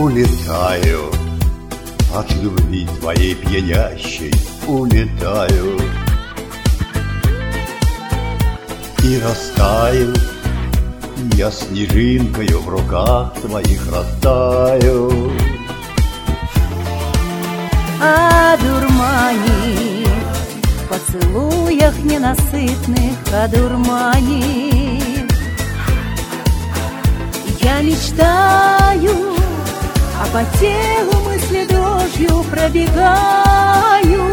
улетаю от любви твоей пьянящей, улетаю и растаю. Я снежинкою в руках твоих растаю. Одурмани, в поцелуях ненасытных одурмани. Я мечтаю, а по телу мысли дрожью пробегаю.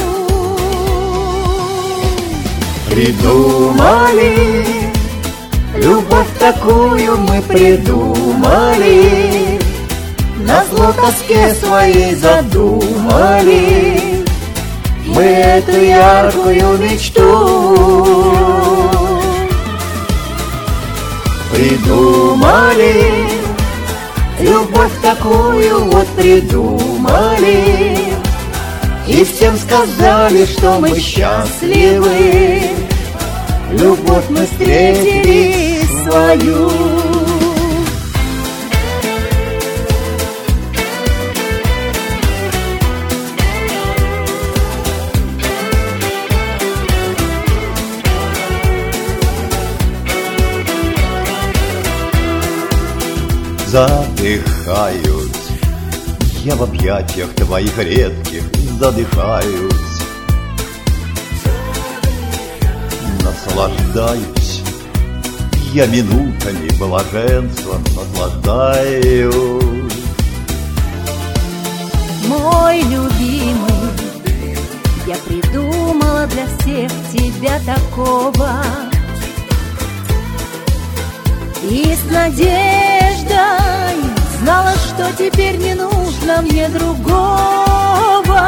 Придумали, любовь такую мы придумали, назло тоске своей задумали мы эту яркую мечту. Придумали, любовь такую вот придумали, и всем сказали, что мы счастливы. Любовь мы встретили свою. Задыхаюсь я в объятиях твоих редких, задыхаюсь. Наслаждаюсь я минутами блаженством, наслаждаюсь. Мой любимый, я придумала для всех тебя такого, и с надеждой знала, что теперь не нужно мне другого.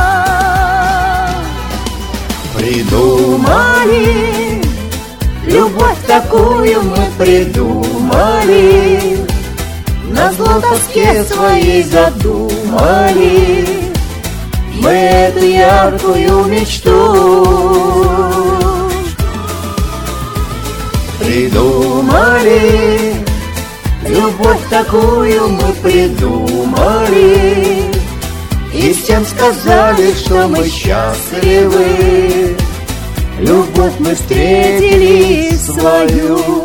Придумали, любовь такую мы придумали, назло тоске своей задумали мы эту яркую мечту. Придумали, любовь такую мы придумали, и всем сказали, что мы счастливы. Любовь мы встретили свою.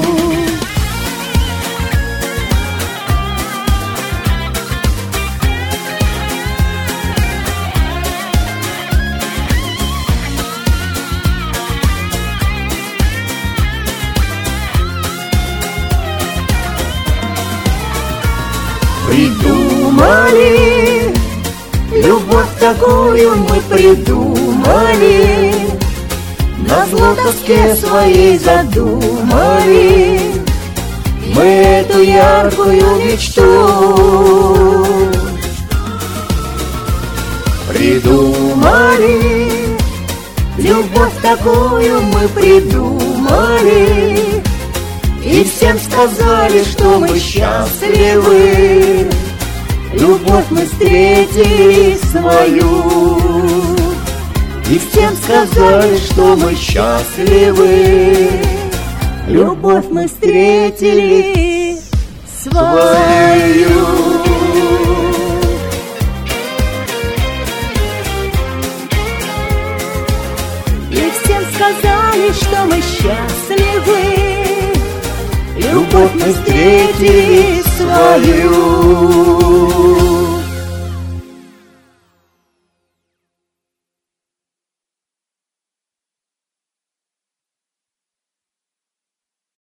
Придумали, любовь такую мы придумали, назло тоске своей задумали мы эту яркую мечту. Придумали, любовь такую мы придумали, и всем сказали, что мы счастливы. Любовь мы встретили свою, и всем сказали, что мы счастливы. Любовь мы встретили свою. И всем сказали, что мы счастливы. Любовь мы встретили свою.